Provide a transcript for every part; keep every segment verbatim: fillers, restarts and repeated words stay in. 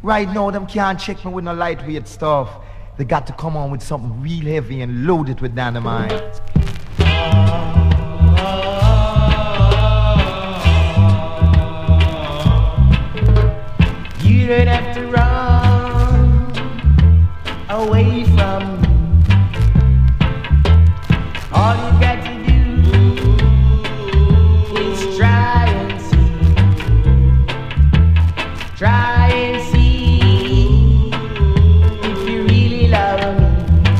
Right now, them can't check me with no lightweight stuff. They got to come on with something real heavy and load it with dynamite. You don't have to run away from me. All you got to do is try and see. Try and see if you really love me.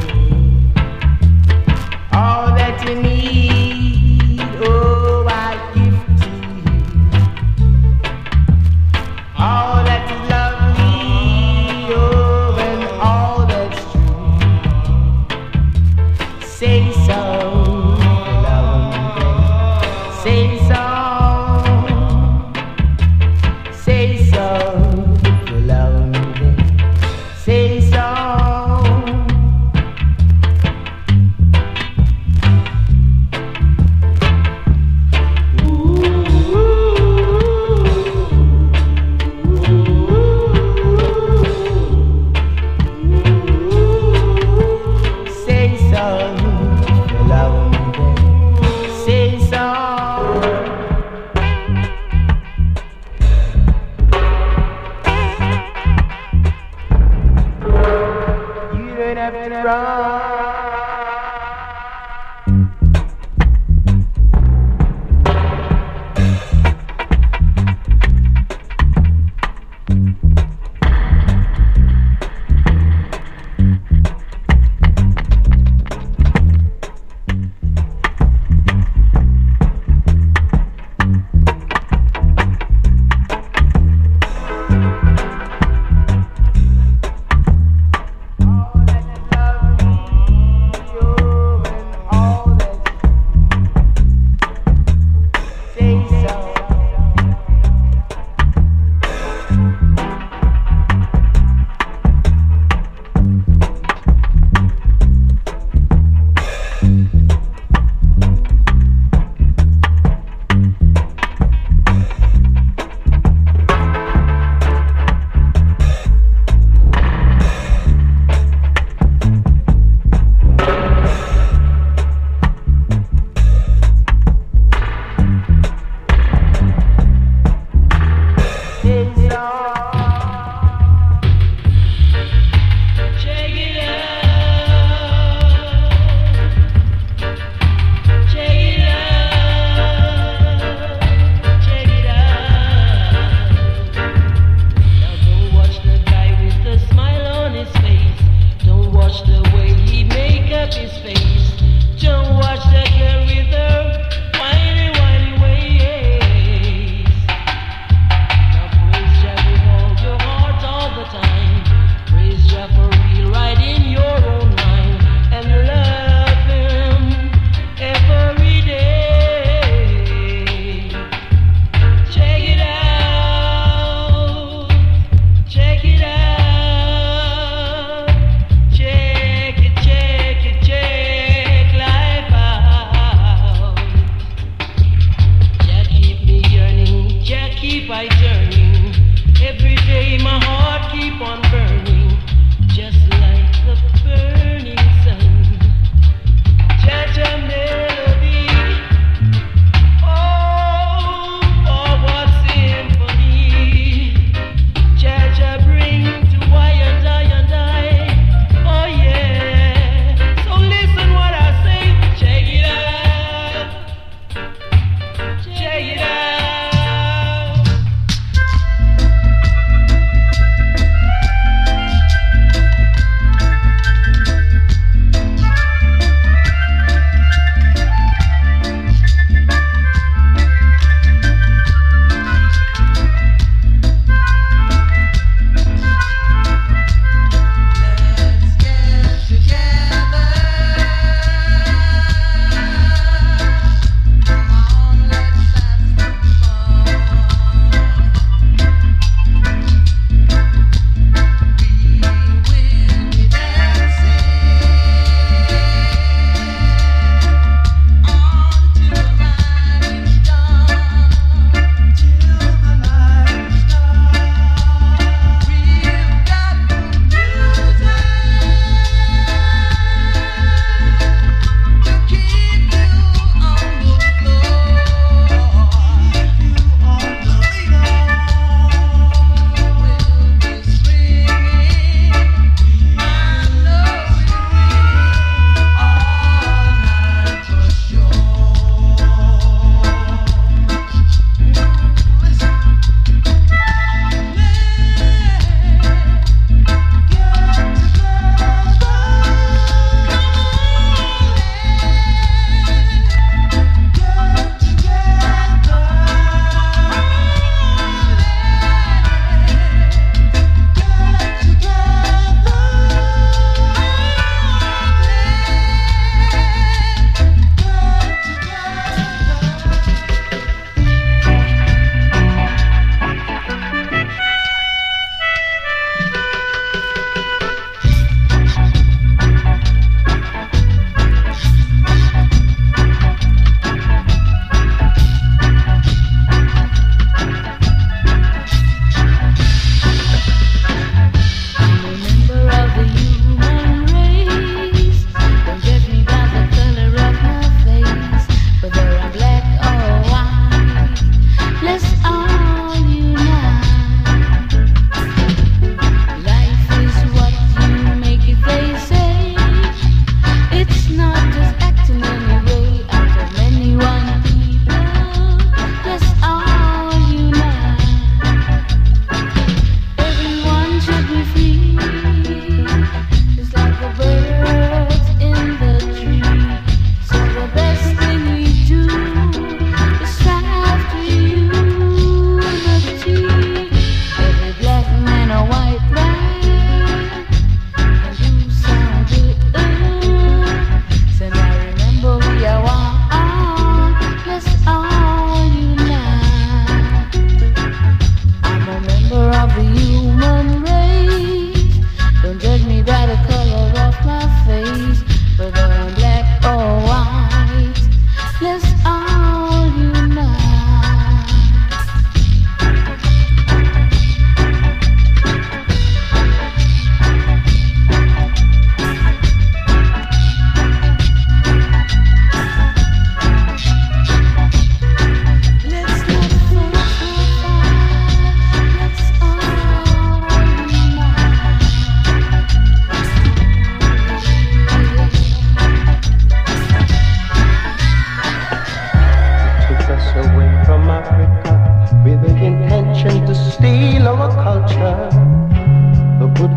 All that you need, oh, I give to you. All that is lovely, oh, and all that's true. Say so, love me. Say so, say so, you love me. Say so. Say so, you love me, say so. You don't have to run. All that you love me.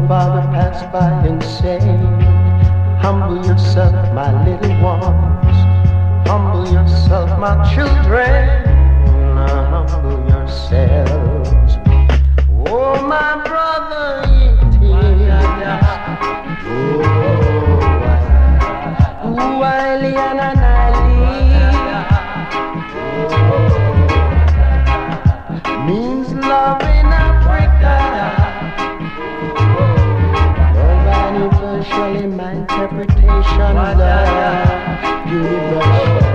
father pass by and say, humble yourself, my little ones. Humble yourself, my children. Humble yourselves. Oh, my brother, it is. Oh, Wiley and Anali means love in Africa. Love universally, my interpretation, love universally.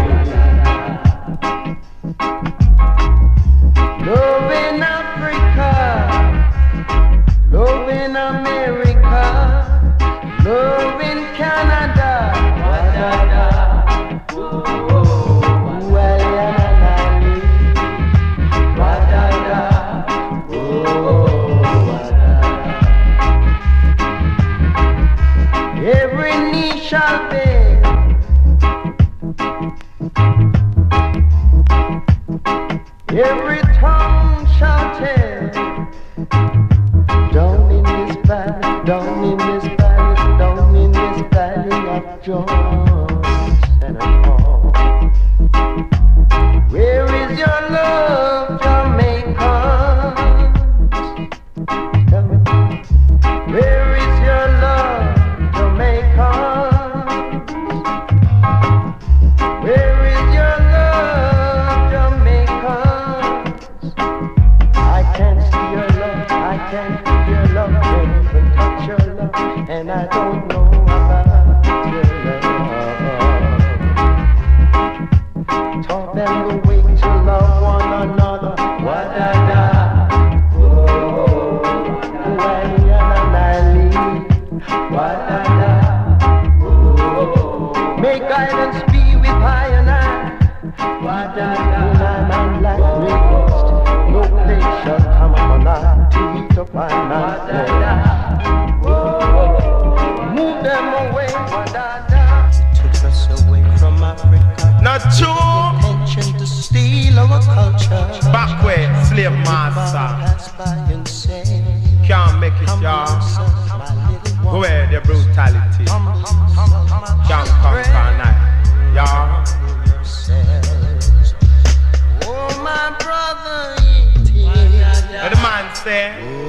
Love in Africa, love in America, love in Canada. Wa-da-da. Wa-la-la-la-li. Wa-da-da. Wa-da-da. Every knee shall bend, every tongue shall tell. Down in this valley, down in this valley, down in this valley of Johnson and Hall. Where is your love, Jamaicans? Tell me. Where is your love, Jamaicans? Where is your love, Jamaicans? I can't see your love, I can't feel your love, can't even touch your love, and I don't know about your love. Taught them the way to love one another. Wa-da-da. Oh, Wa-li-ya-la-la-li. Wa-da-da. Oh, may guidance be with I and I. Wa-da-da. When I'm unlikely, no place shall come upon us to eat up my Wa-da-da. Move them away. Wa-da-da. Took us away from Africa. Not true. Intention to steal our culture. Backward, slave master. Can't make it, y'all. Go where the brutality. Can't conquer night, y'all. Oh, my brother, What the man say?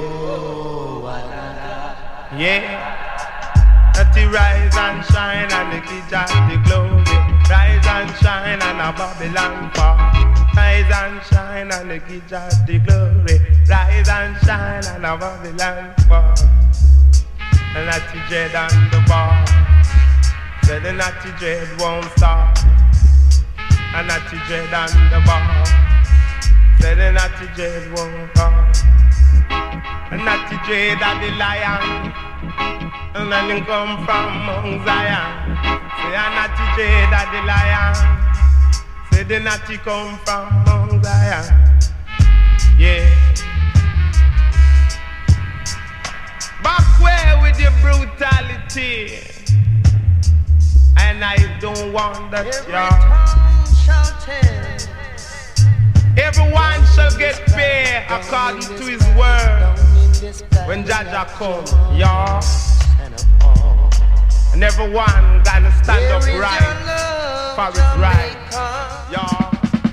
Yeah. That he rise and shine and the kids of the glory. Rise and shine and a Babylon fall. Rise and shine and the kids of the glory. Rise and shine and a Babylon fall. And that the dread on the bar. Said the natty dread won't stop. And that the dread on the bar. Said the natty dread won't stop. And that the dread of the lion. And then you come from Mount Zion. Say a natty dread of the lion. Say the natty come from Mount Zion. Yeah. Back where with your brutality. And I don't want that, y'all. Everyone shall get paid according to his word. When Jaja come, y'all. And everyone gonna stand up right for his right, y'all.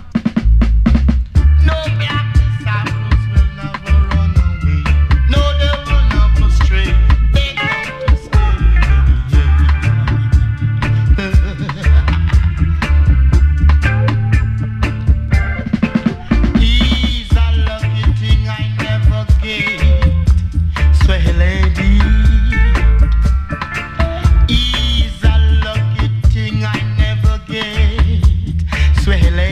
No black disciples will never run away. No, they will never stray. They come to stay. He's a lucky thing I never get. Sway lady. He's a lucky thing I never get. Sway lady.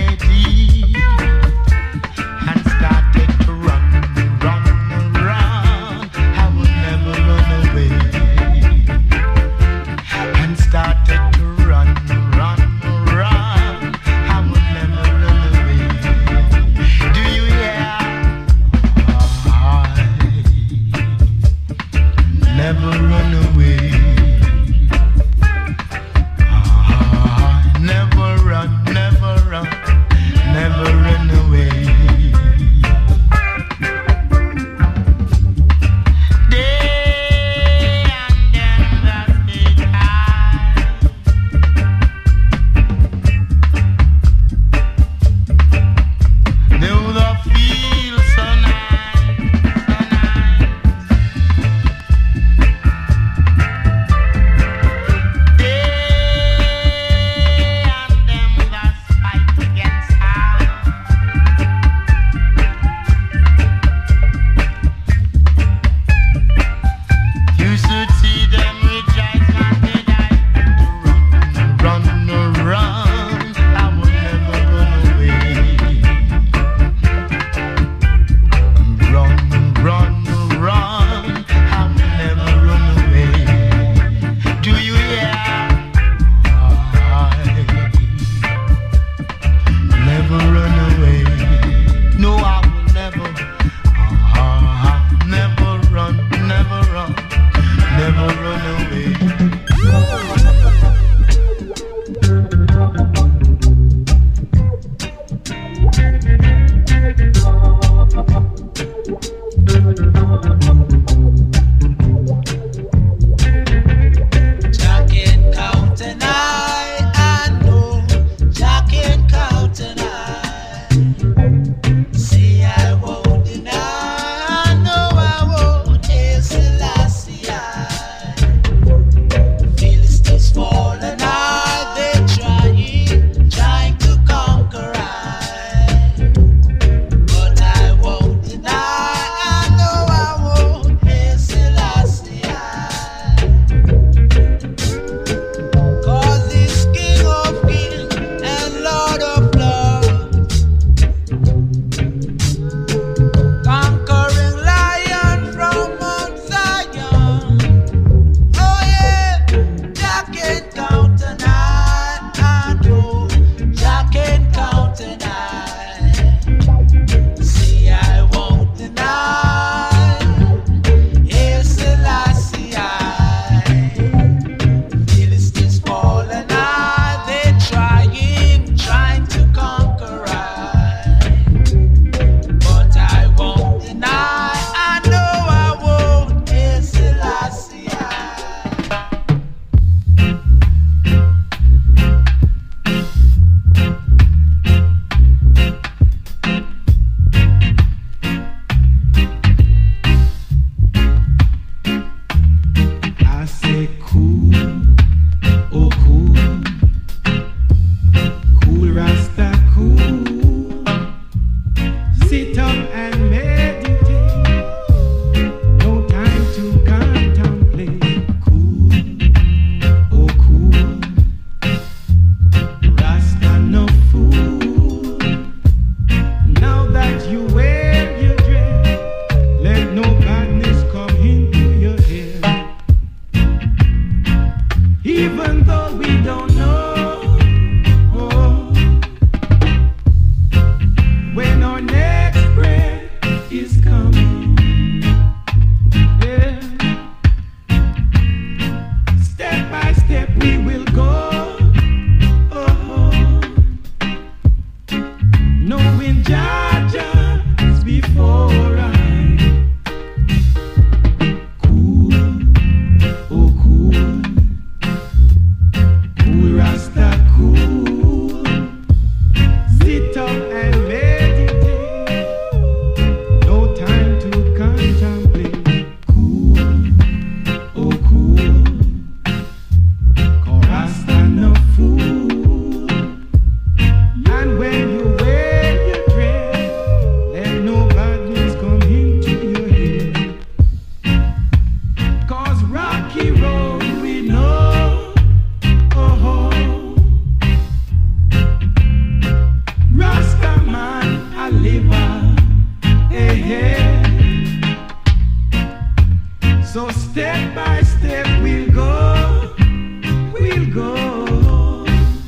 So step by step we'll go, we'll go.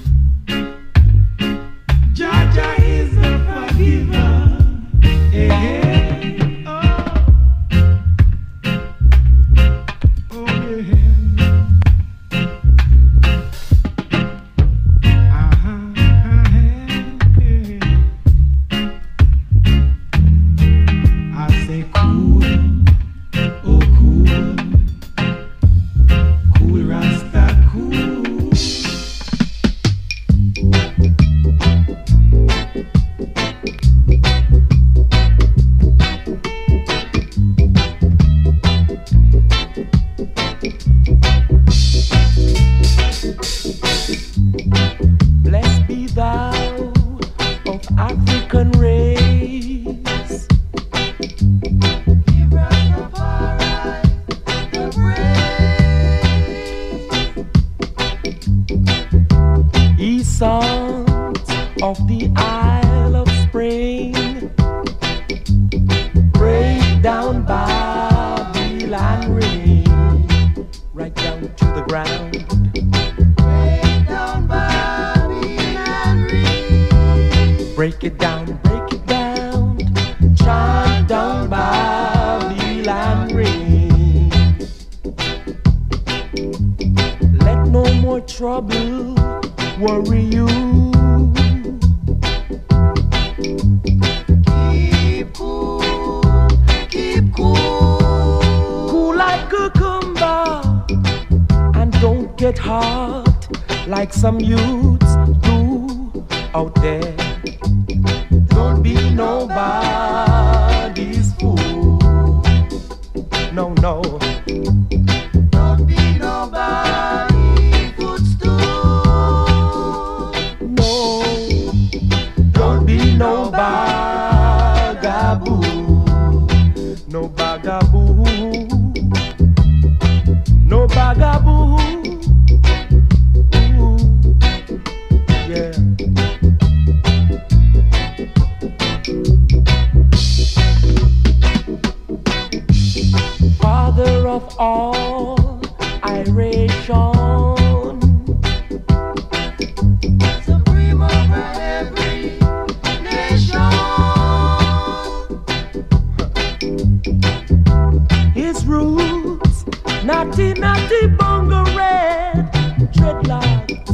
Jaja is the forgiver. Hey, hey. Oh. Oh, yeah. Uh-huh. Hey, hey. I say cool. Oh, cool. Cool Rasta, cool. Blessed be thou of African race. Give Rastafari the praise. Ye sons of the Isle of Spring, break down Babylon ring, right down to the ground. Break down Babylon ring. Break it down, break it down. Chant down Babylon ring. Let no more trouble worry you. Keep cool, keep cool. Cool like cucumber. And don't get hot like some youths do out there. Don't be nobody's fool. No, no. Don't be nobody's footstool. No. Don't be no bagaboo. No bagaboo. No bagaboo. Ooh. Yeah. Father of all iration, supreme over every nation. His roots, natty natty bongo red, dreadlocks,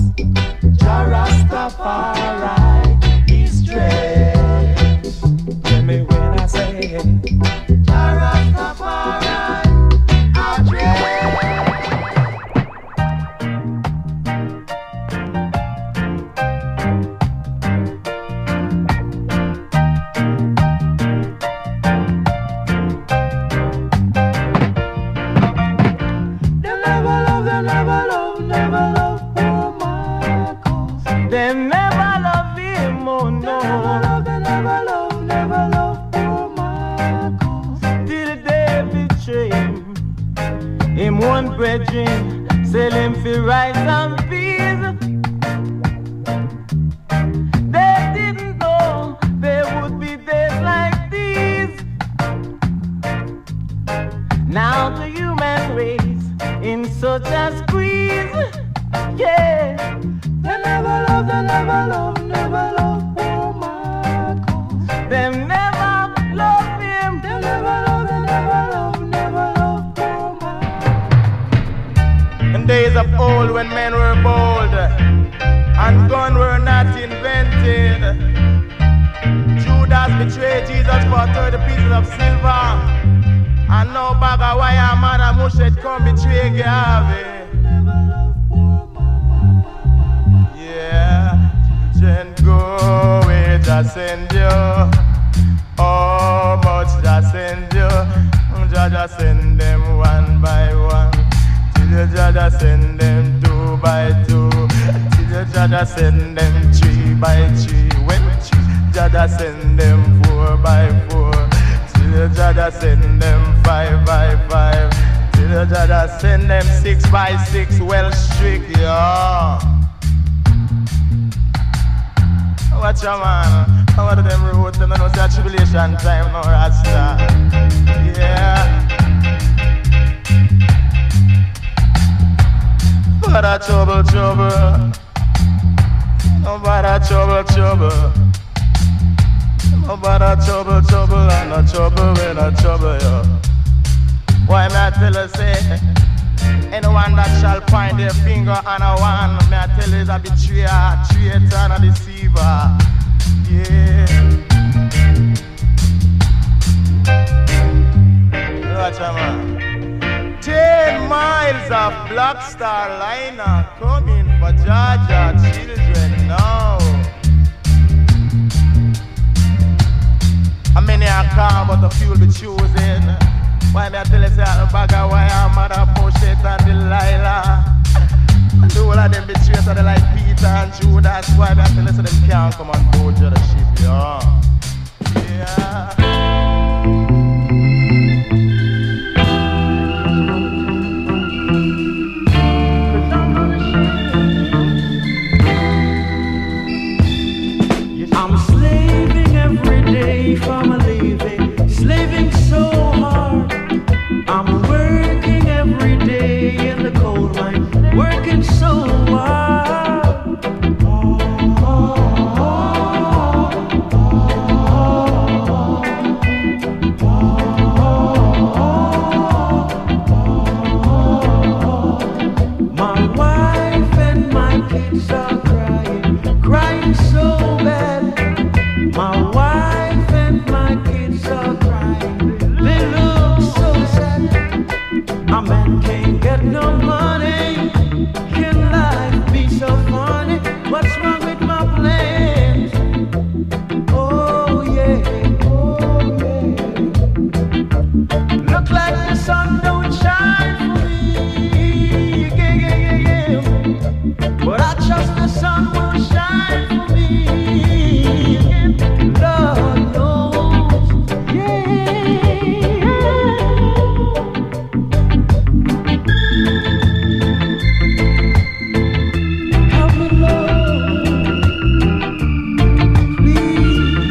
Jarastafari, he's dread. Tell me when I say Jarastafari, I dread. They never love, they never love, never love poor Marcos. They never love him, oh no. They never love, they never love, never love poor Marcos. Till they betray him, him one brethren, sell him for rice and peas. They didn't know there would be days like these. Now the human race in such a squeeze. Yeah. They never love, they never love, never love poor Marcos. They never love him. They never love, they never love, never love poor Marcos. In days of old when men were bold and guns were not invented, Judas betrayed Jesus for thirty pieces of silver. And no bag of wire man and mushet come betray Garvey. Yeah, children go where just send you. How much just send you? Just send them one by one. Till you just send them two by two. Till you just send them three by three. When three, just send them four by four. Till you just send them five by five. Till you just send them six by six. Well strict, yeah. Watch your man. How are them roads? Them know say tribulation time, no Rasta. Yeah. Nobody trouble, trouble. Nobody trouble, trouble. Nobody trouble, trouble. And no trouble when I trouble you. Why may I tell you, say, anyone that shall point their finger on a one, may I tell you is a betrayer, traitor, and a deceiver. Yeah. Watch out, man. Ten miles of Black Star liner coming for Georgia children now. How many are calm, but the fuel be choosing? Why me I tell you say a bag of wire, mother push it and Delilah. And the whole of them betrayers are like Peter and Judas. Why me I tell you say them can't come on board to the ship, yo. Yeah. I'm slaving every day from a living, slaving so hard. I'm working every day in the coal mine, working so hard. Oh, oh, oh, oh, oh, oh. My wife and my kids are crying, crying so bad. My wife and my kids are crying, they look so sad. A man can't get no money, can life be so funny? What's wrong with my plans? Oh yeah, oh yeah. Look like the sun don't shine for me, yeah, yeah, yeah, yeah. But I trust the sun will shine for me again. Lord knows, yeah. Help me, Lord, please.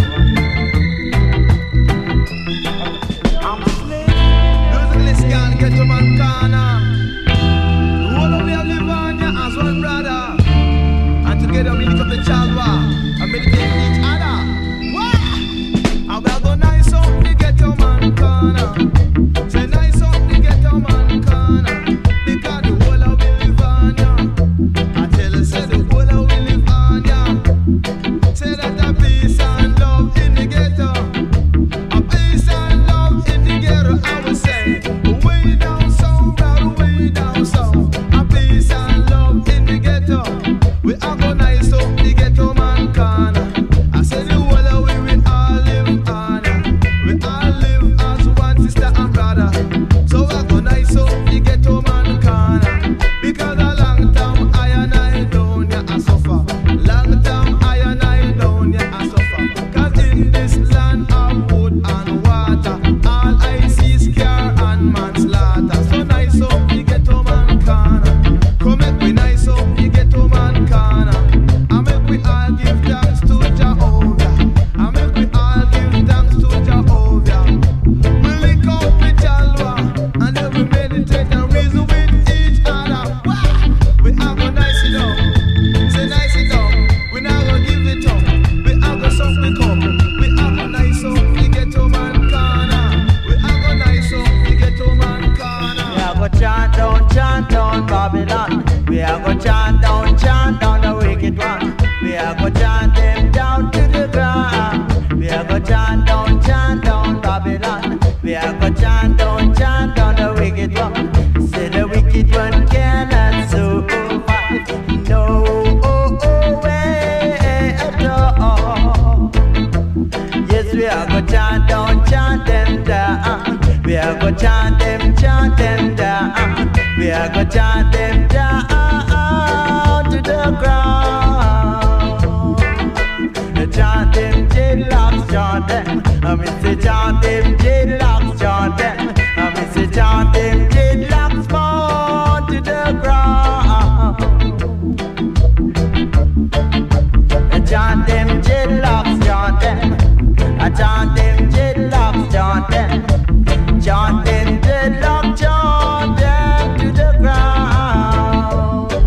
I'm a slave. Musically scan, get to man corner. The whole of me live on ya as one brother. And together we lift up the chalwa and meditate with each other. What? I will go nice up the ghetto man corner. Say nice up the ghetto man corner. Because the whole of we live on ya. I tell you, say the whole of we live on ya. Say that a peace and love in the ghetto. A peace and love in the ghetto, I will say. Way down south, brother, way down south. A peace and love in the ghetto. We are go nice up the ghetto man corner. I said the whole of we, we all live on. We all live as one sister and brother. So I go nice up the ghetto man corner. Because a long time I and I down, yeah, I suffer. Long time I and I down, yeah, I suffer. Cause in this land of wood and water, all I see is care and manslaughter. So nice up the ghetto man corner. Come make we nice up the ghetto man corner. I make we all give thanks to Jehovah. I make we all give thanks to Jehovah. We link up with Jalwa and then we meditate and reason with each other. Wah! We are gonna nice it up. Say nice it up. We not gonna give it up. We are gonna suck the cup. We are gonna nice up the ghetto man corner. We are gonna nice up the ghetto man corner. We are gonna chant down, chant down Babylon. We are gonna chant down, chant down the wicked one. We are gonna chant them down to the ground. We are gonna chant down, chant down Babylon. We are gonna chant down, chant down the wicked one. Say the wicked one cannot survive. No way at all. Yes, we are gonna chant down, chant them down. We are gonna chant them, chant them down. We are gonna chant them down to the ground. Chant them, dreadlocks, chant them. I mean, say chant them, dreadlocks, chant them. I mean, say chant them, dreadlocks, fall to the ground. Chant them, dreadlocks, chant them. I chant them, dreadlocks, chant them. Chant them, dreadlocks, chant them to the ground.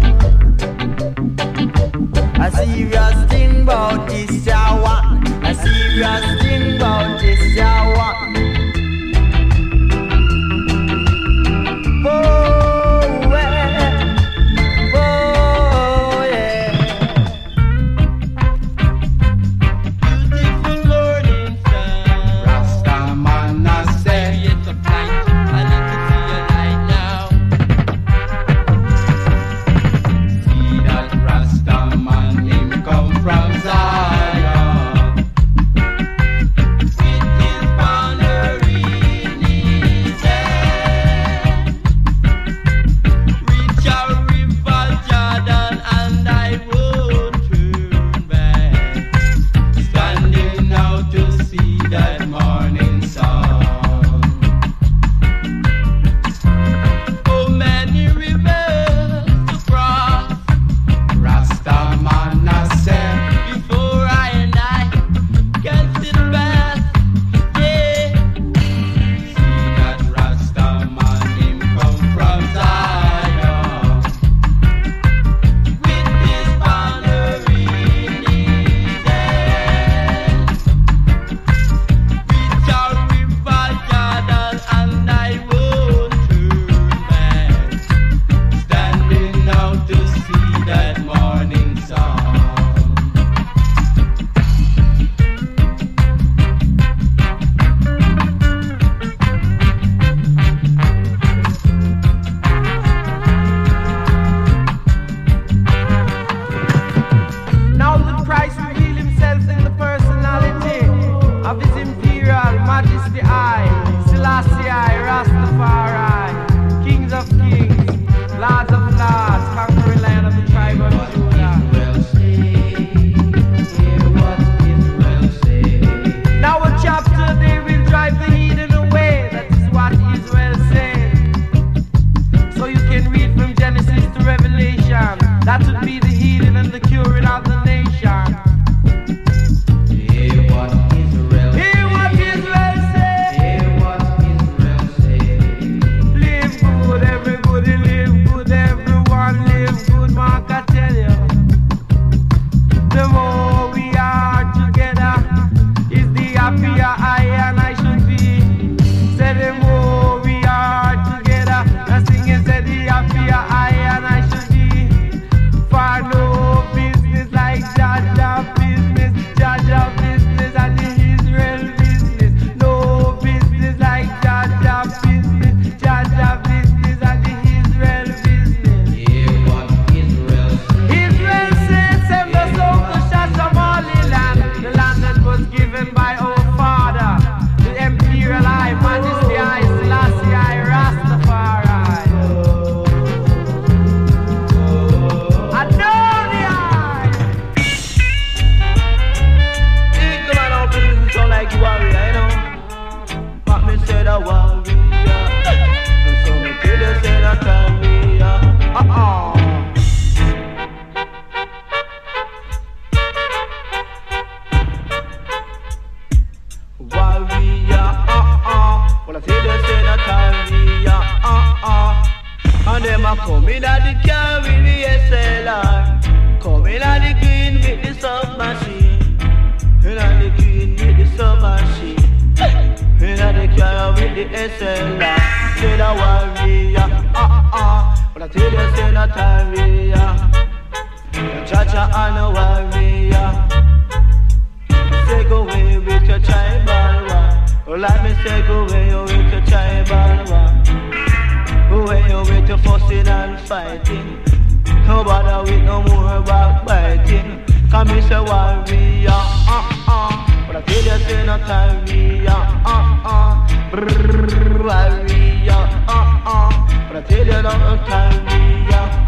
ah ah. But I tell you, say no time, yeah. Cha-cha and no worry, yeah. Say go away with your tribal war. Well, let me say go away with your tribal war. Go away with your fussing and fighting. No bother with no more backbiting. Come me say worry, yeah, uh uh. But I tell you, say no time, yeah, uh uh. Brrrr, worry, yeah, uh uh. But I tell you, no time, yeah.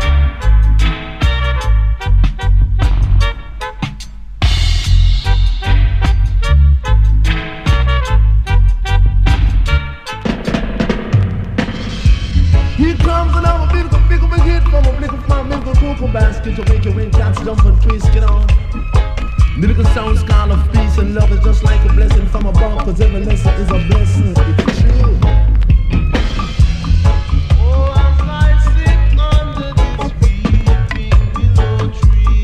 Here comes another beautiful, beautiful hit from a little from a cocoa basket to make your wind cats jump and twist, you know. Lyrical sounds kind of peace and love is just like a blessing from above, cause every lesson is a blessing. It's true. Oh, as I sit under this weeping willow tree.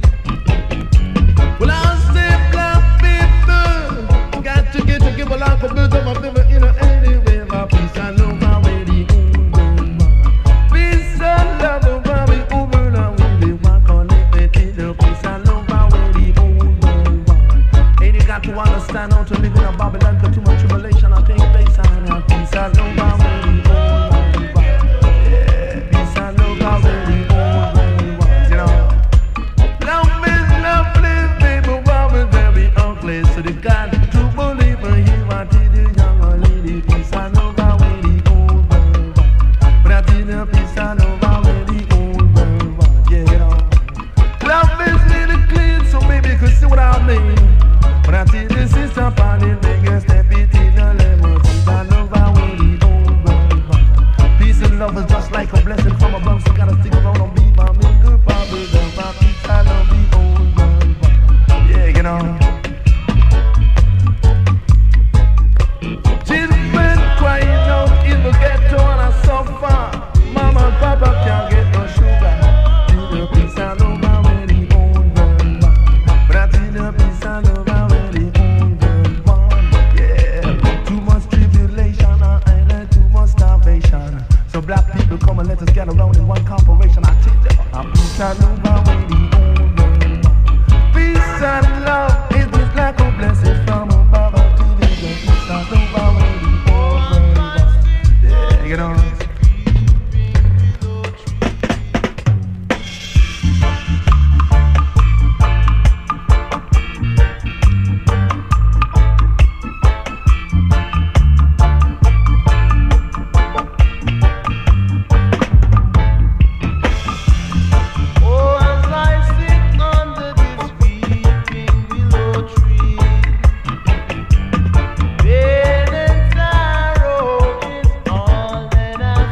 Well, I say black people got to get to give a lot of bit of my liver in a anyway. My peace I know my way the over. Peace and love over me over now. We live one connected to the peace I know my way the over. Ain't you got to understand how to live in a Babylon? Cause too much tribulation I take place on our peace I know my way the over. Yeah, peace I know my way the over. You know. Love is lovely, baby, love is very ugly. So they got to believe in you. I did the young lady, peace I know my way the over. But I did the peace I know my way the over. Yeah, you know. Love is really clean, so baby, you can see what I mean. But I did this is up on it, nigga, step it in the level. Peace I know my way the over. Peace and love is just like a blessing from above, so gotta stick around and be my me good Bobby. My peace I know the over. Yeah, you know. Children crying out in the ghetto and I suffer. Mama and Papa can't get no sugar. Till the peace I know my way the over. But I till the peace I know my way the over. Yeah, too much tribulation and too much starvation. So black people come and let us get around in one corporation. I tell you, I'm peace I know my way the over. Peace and love is just like a blessing from above. I tell you, peace I know my way the over. Yeah, you know. Oh, as I sit under this weeping willow tree, pain and sorrow is all that I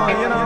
you know.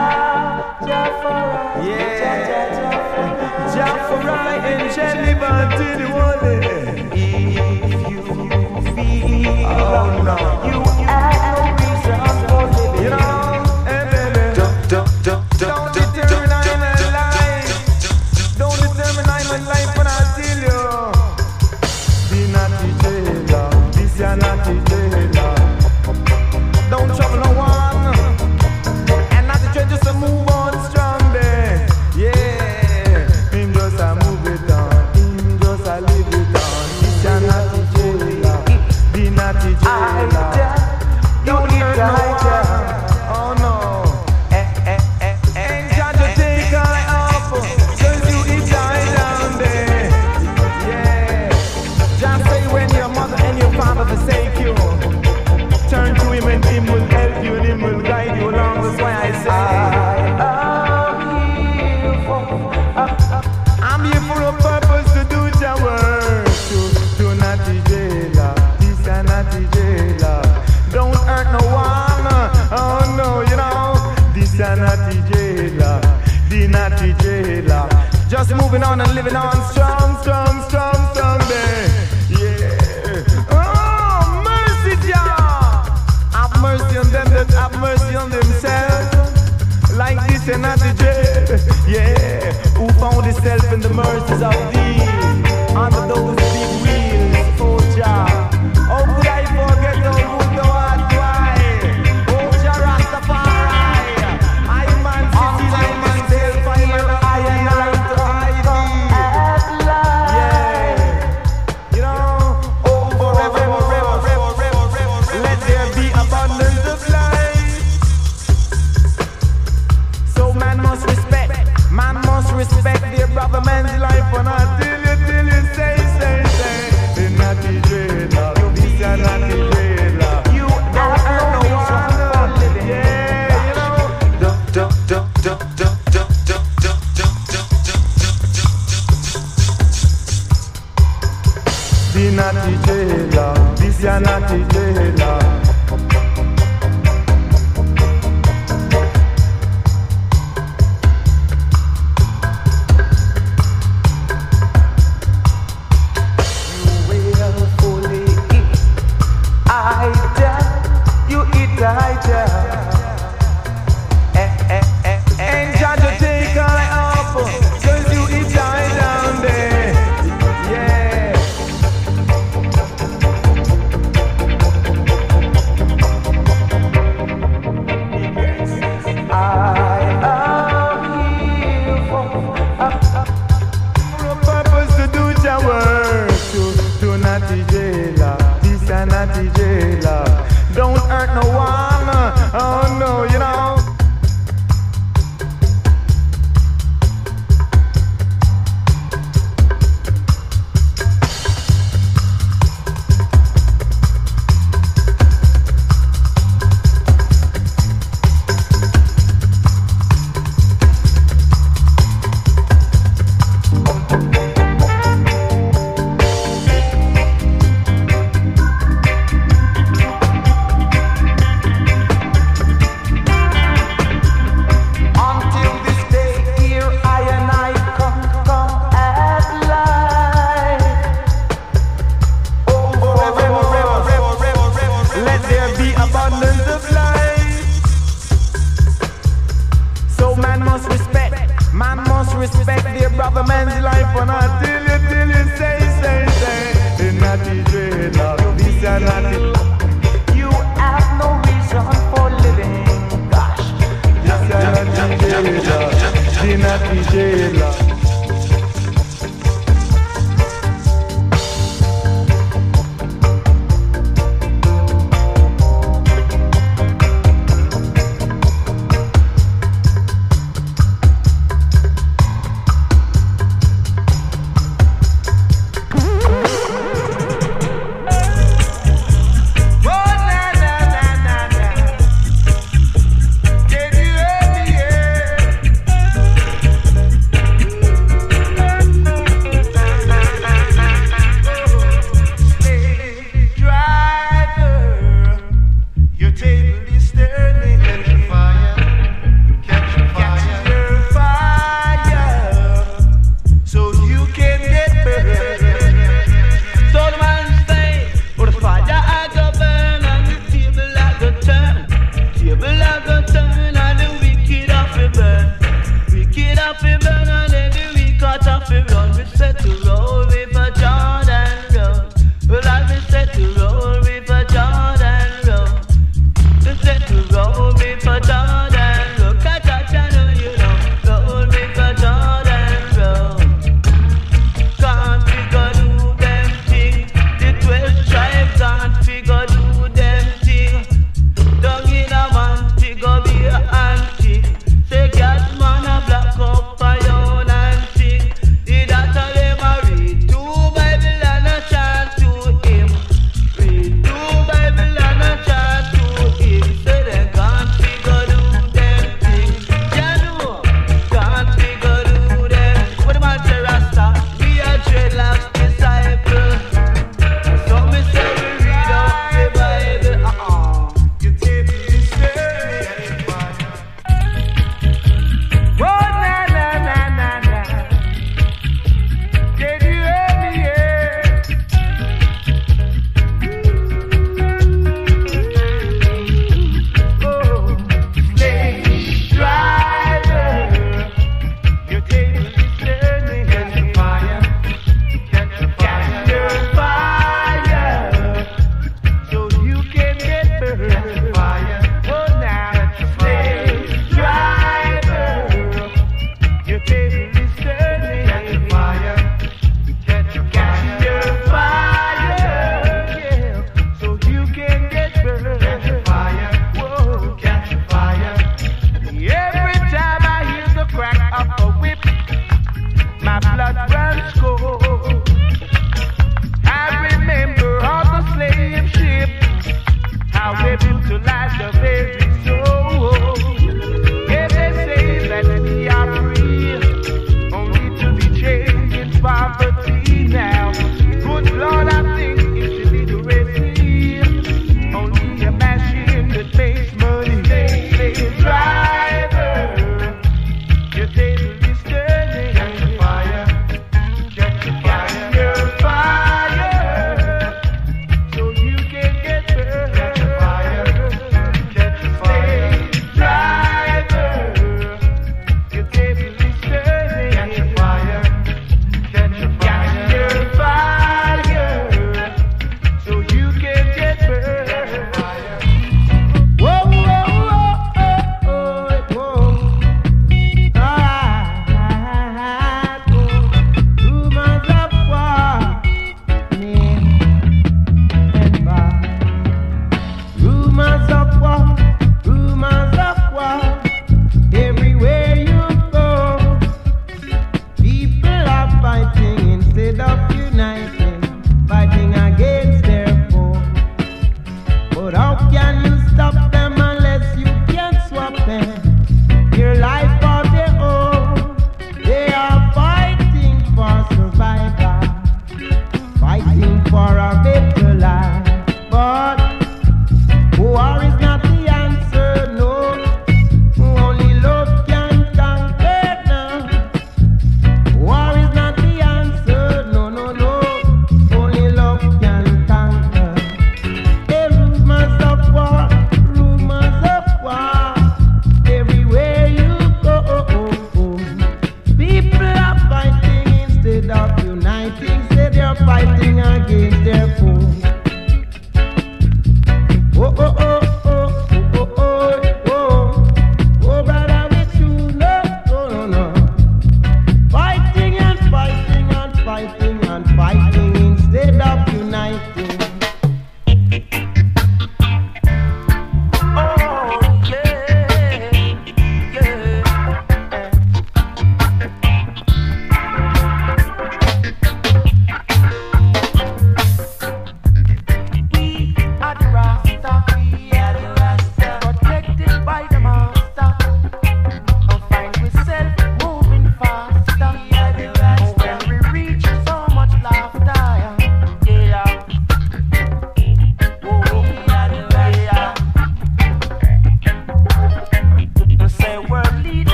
Yeah. Jaffarai and Jelly Bantin Wale. If you feel oh, no. you have no reason for living, you know, hey baby, don't, don't, don't, don't determine I'm alive. Don't determine I'm alive when I tell you. Be naughty jailer, this ya naughty jailer. Don't trouble no one, and not to try just to move on strong there. Yeah, him just a move it on, him just a live it on. This ya naughty jailer, the naughty jailer. Don't eat the hijack. Oh no. Eh, eh, eh, eh. Ain't got to take her up, cause you eat die down there. Yeah. Just say when your mother and your father forsake you, turn to him and him will help you and him will guide you along. That's why I say I am here for I'm here for a purpose to do your work. To, to naughty jailer, this a naughty jailer. Don't hurt no one, oh no, you know. This a naughty jailer, the naughty jailer. Just moving on and living on strong, strong, strong, strong day. Yeah. Oh, mercy, Jah. Have mercy on them that have mercy on themselves. Like this and not the jail. Yeah. Who found himself in the mercies of thee under those big wheels, oh Jah. How could I forget how good thou art why? Oh Jah Rastafari, I man city like myself, I am I am like to hide thee. Yeah, you know, oh forever, forever, forever, forever, let there be abundance of life. So man must respect, man must respect their brother man's life, and I till you, till you say, say, say, the naughty jailer, this a naughty jailer. You don't hurt no one, yeah, you know. Don't, don't, don't, don't, don't, don't, don't, don't, don't, don't. The naughty jailer, this a naughty jailer. Don't hurt no one, oh no, you know.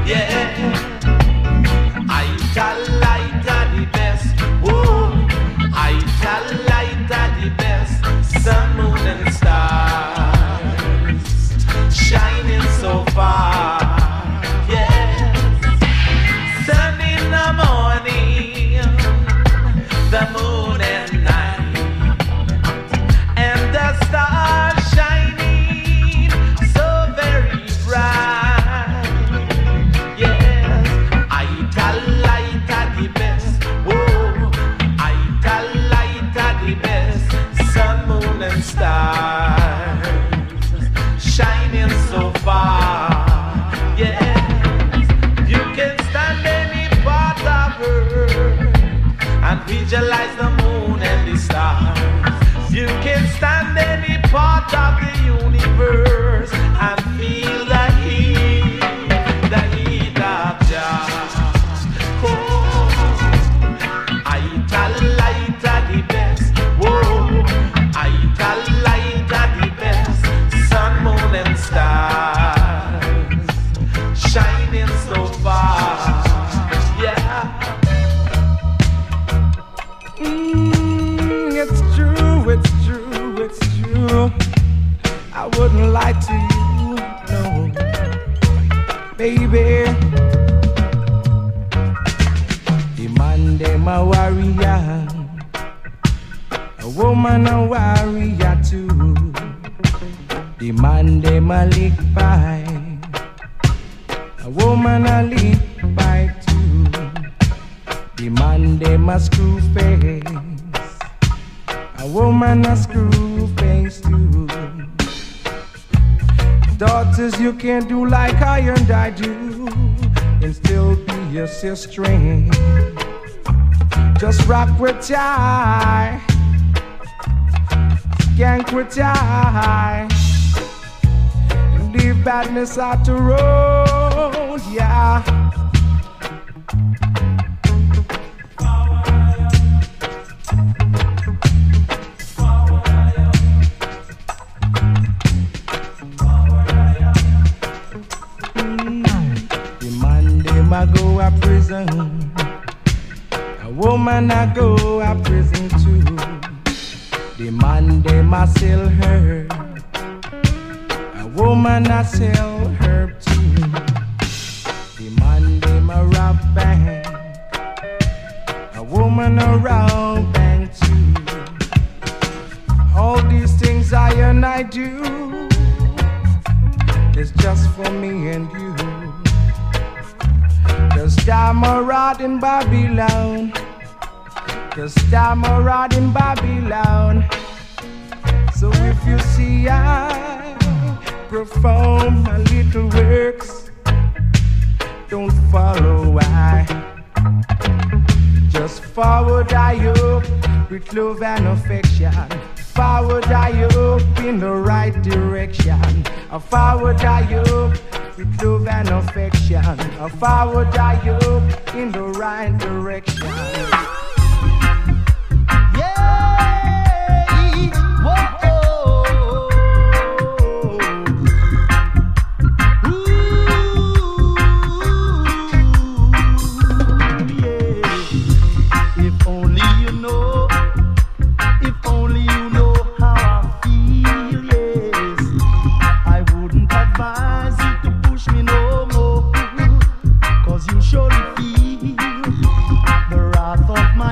Visualize the moon and the stars. You can stand any part of the universe and feel the heat, the heat of Jah. Oh, Ital light are the best. Whoa, Ital light are the best. Sun, moon and stars shining so far. It's true, it's true, it's true. I wouldn't lie to you, no, baby. The man, them a warrior, a woman a warrior too. The man, them a lick by, a woman a lick by too. The man, them a screw face, a woman a screw face too. Daughters, you can't do like I and I do and still be your sister. Just rock with I, skank with I, and leave badness out the road, yeah. I go a prison, a woman I go a prison too. The man them I sell her, a woman I sell her too. The man them a rob bank, a woman a rob bank too. All these things I and I do is just for me and you. Cause I'm a rod in Babylon. Cause I'm a rod in Babylon. So if you see I perform my little works, don't follow I. Just forward I up with love and affection. Forward I up in the right direction. Forward I up with love and affection. Forward I up in the right direction. Yeah, whoa, ooh, yeah. If only you know, if only you know how I feel, yes, I wouldn't advise you to push me no more, cause you surely feel the wrath of my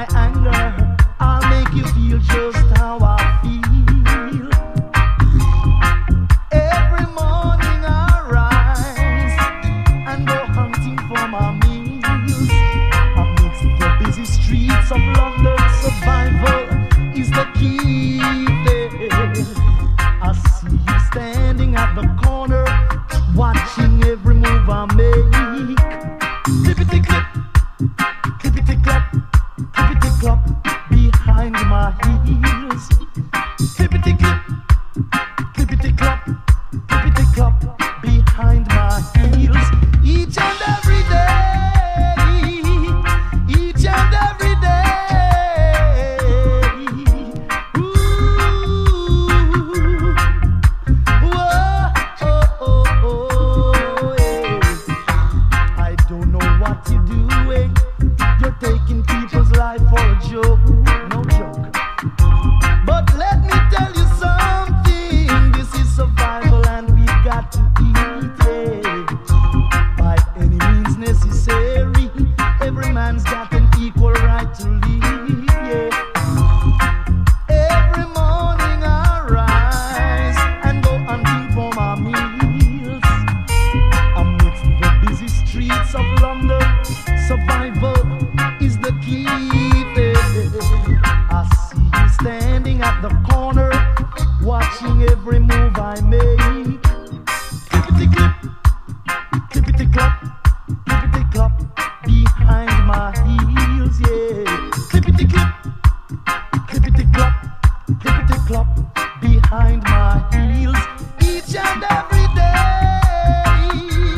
every move I make. Clippity clip, clippity clop, clippity clop behind my heels, yeah. Clippity clip, clippity clop, clippity clop behind my heels each and every day.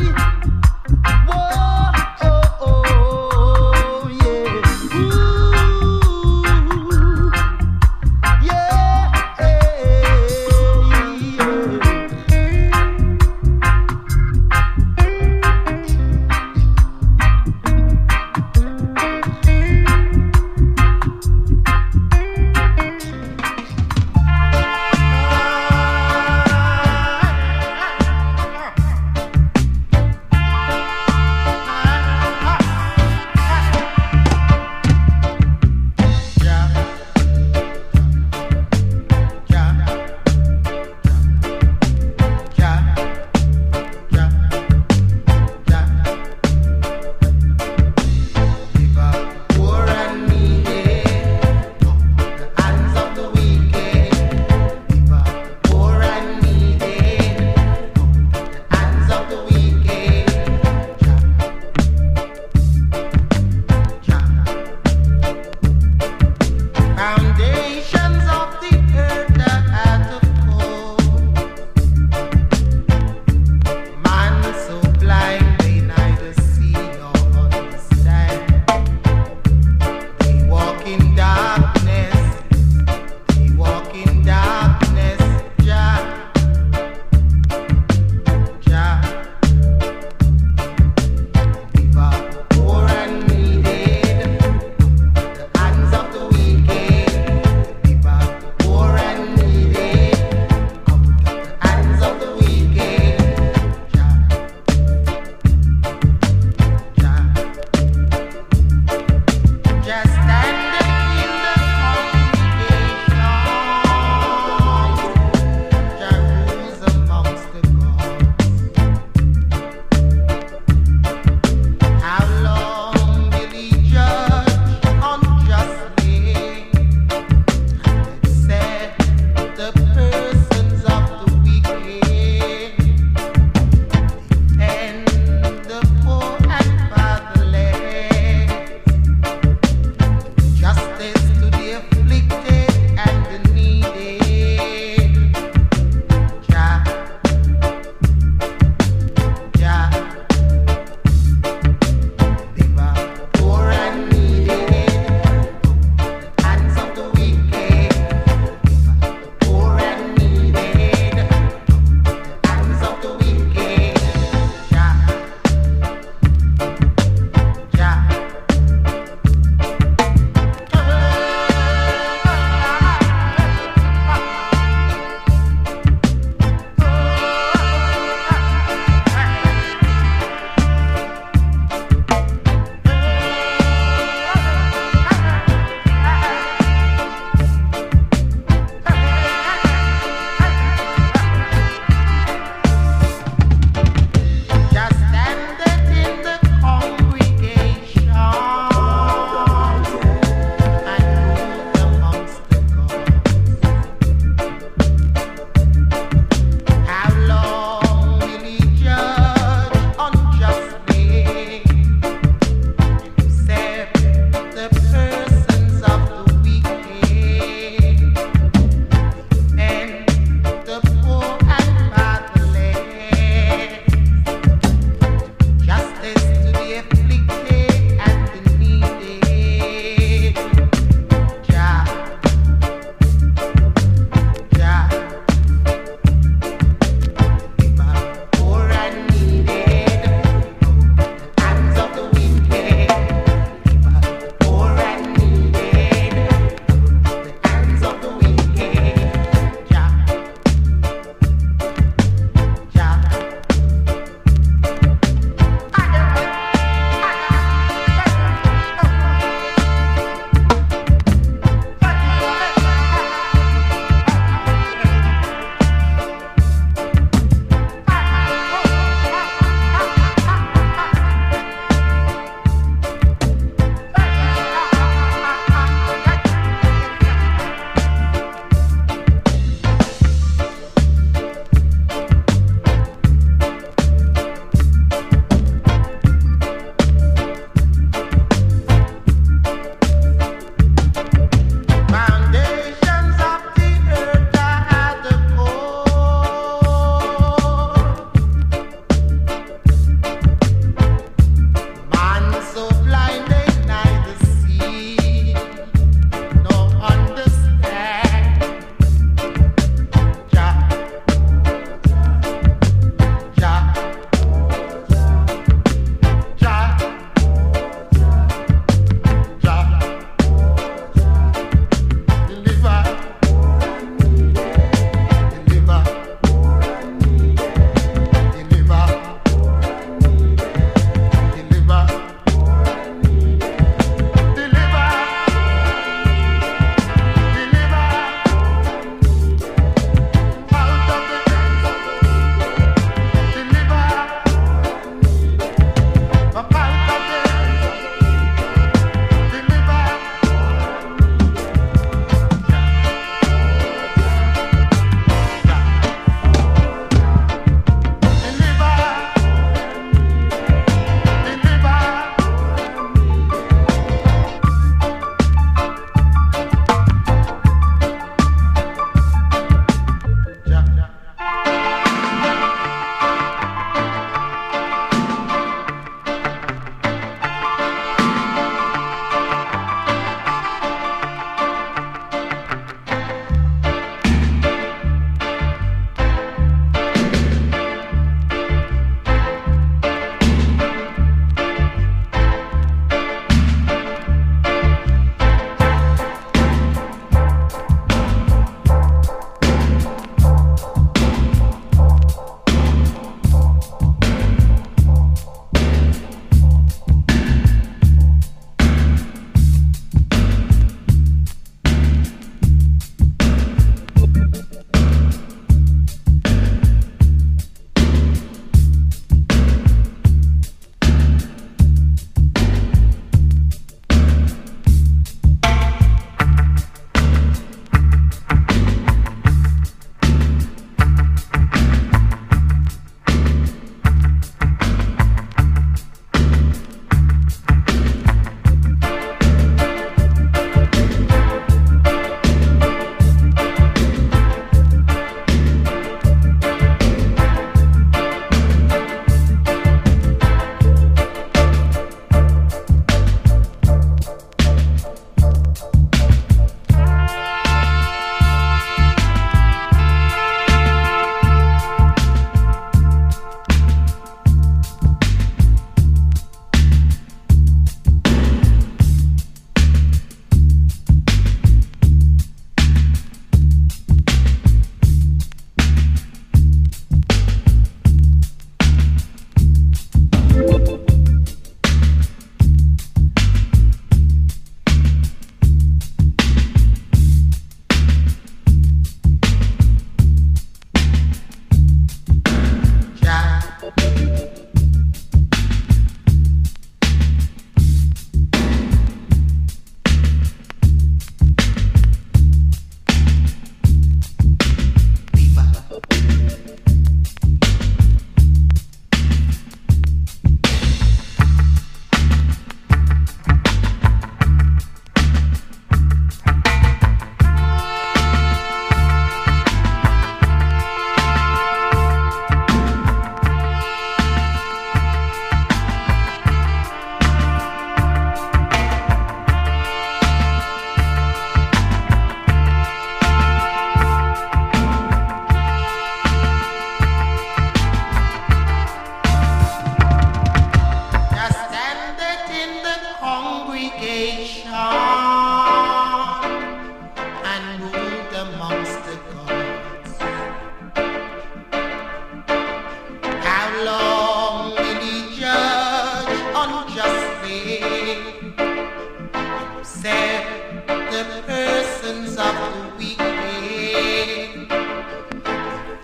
Whoa, oh, oh, yeah. Ooh, yeah,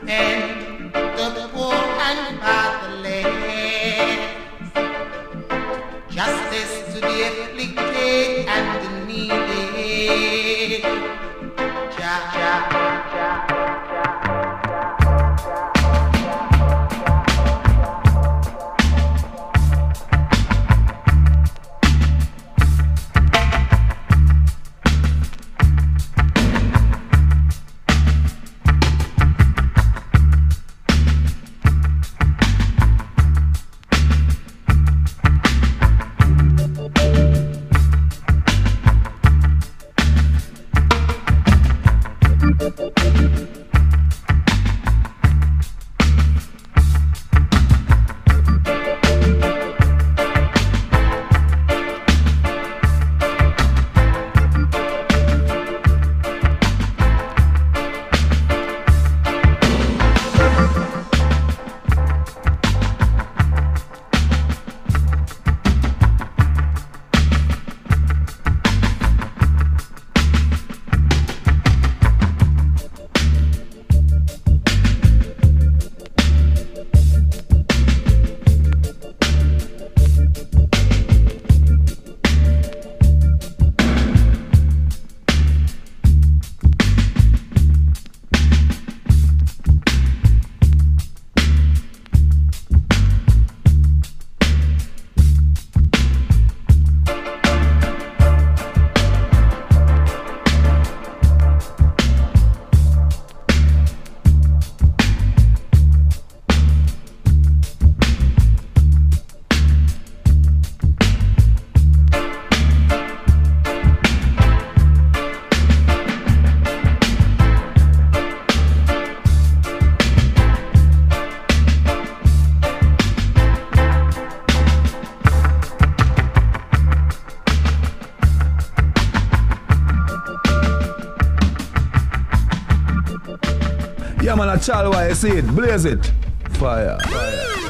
defend the poor and fatherless, justice to the afflicted and the needy. Ja, ja, ja, ja. Yeah, man, a Chalwa, you see it, blaze it. Fire, fire.